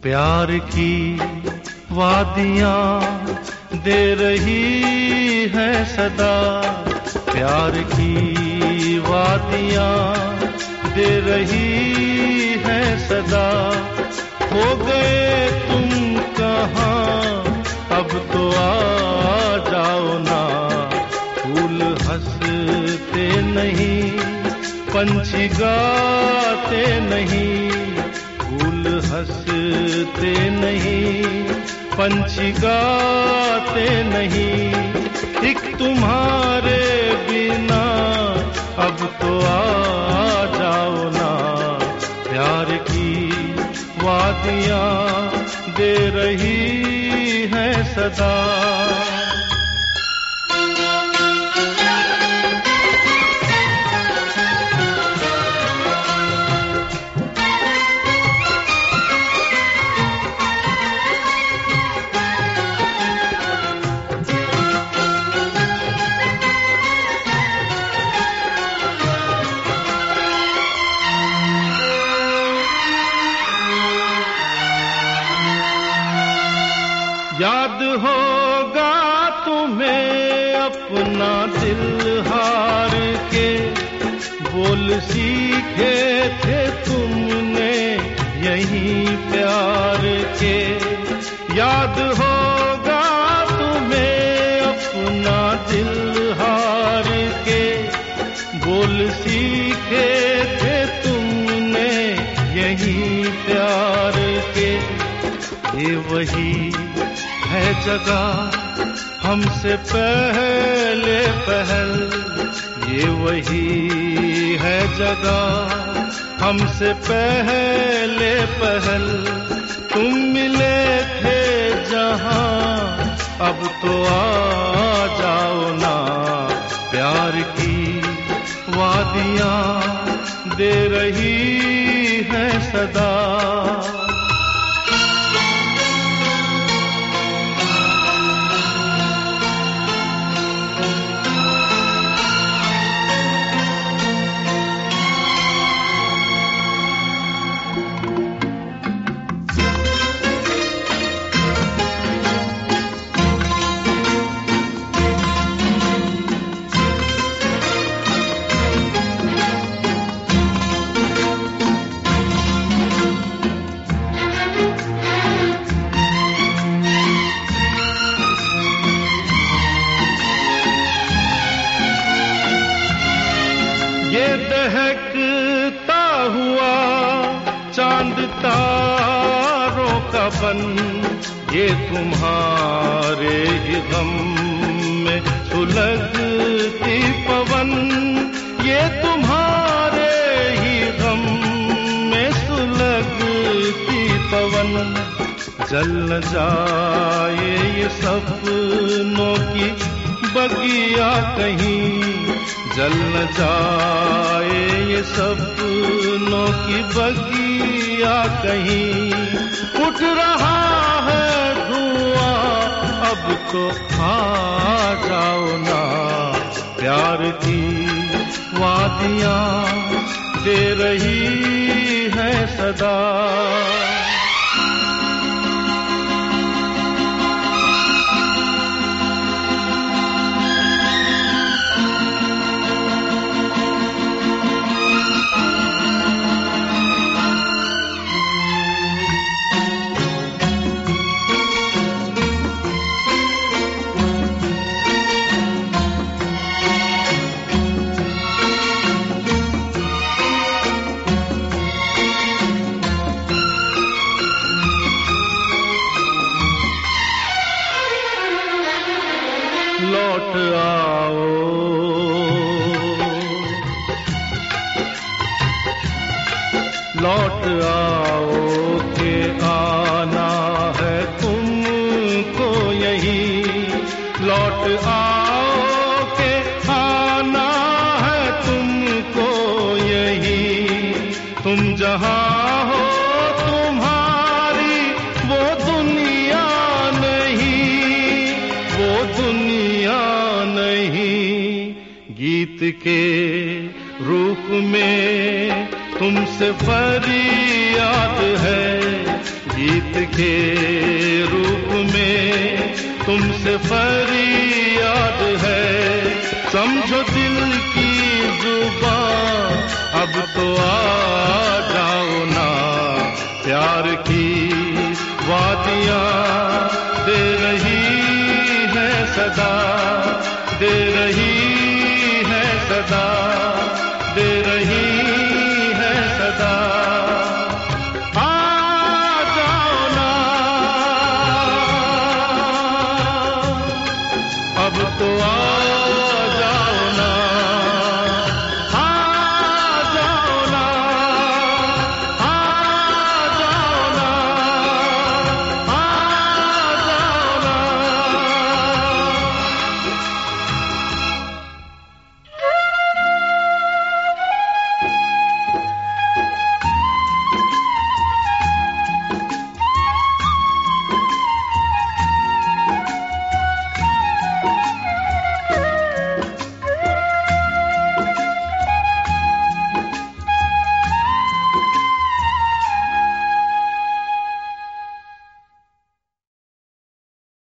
प्यार की वादियाँ दे रही है सदा, प्यार की वादियाँ दे रही है सदा। हो गए तुम कहाँ, अब तो आ जाओ ना। फूल हंसते नहीं, पंछी गाते नहीं, फूल हंसते नहीं, पंछी गाते नहीं। एक तुम्हारे बिना अब तो आ जाओ ना। प्यार की वादियाँ दे रही है सदा। याद होगा तुम्हें अपना दिल हार के, बोल सीखे थे तुमने यहीं प्यार के। याद होगा तुम्हें अपना दिल हार के, बोल सीखे थे तुमने यहीं प्यार के। ये वही है जगह हमसे पहले पहल, ये वही है जगह हमसे पहले पहल। तुम मिले थे जहां, अब तो आ जाओ ना। प्यार की वादियाँ दे रही है सदा। ये दहकता हुआ चांद तारों का बन, ये तुम्हारे ही गम में सुलगती पवन, ये तुम्हारे ही गम में सुलगती पवन। जल न जाए ये सपनों की बगिया कहीं, जल न जाए ये सपनों की बगिया कहीं। उठ रहा है धुआं, अब तो आ जाओ ना। प्यार की वादियाँ दे रही है सदा। लौट आओ, लौट आओ के आना है तुमको यहीं। लौट आओ के आना है तुमको यहीं। तुम जहाँ हो तुम्हारी वो दुनिया नहीं, वो दुनिया नहीं। गीत के रूप में तुमसे फरियाद है, गीत के रूप में तुमसे फरियाद है। समझो दिल की जुबान, अब तो आ जाओ ना। प्यार की वादियाँ दे रही है सदा, दे रही है सदा, दे रही है सदा। आ जाओ ना, अब तो आ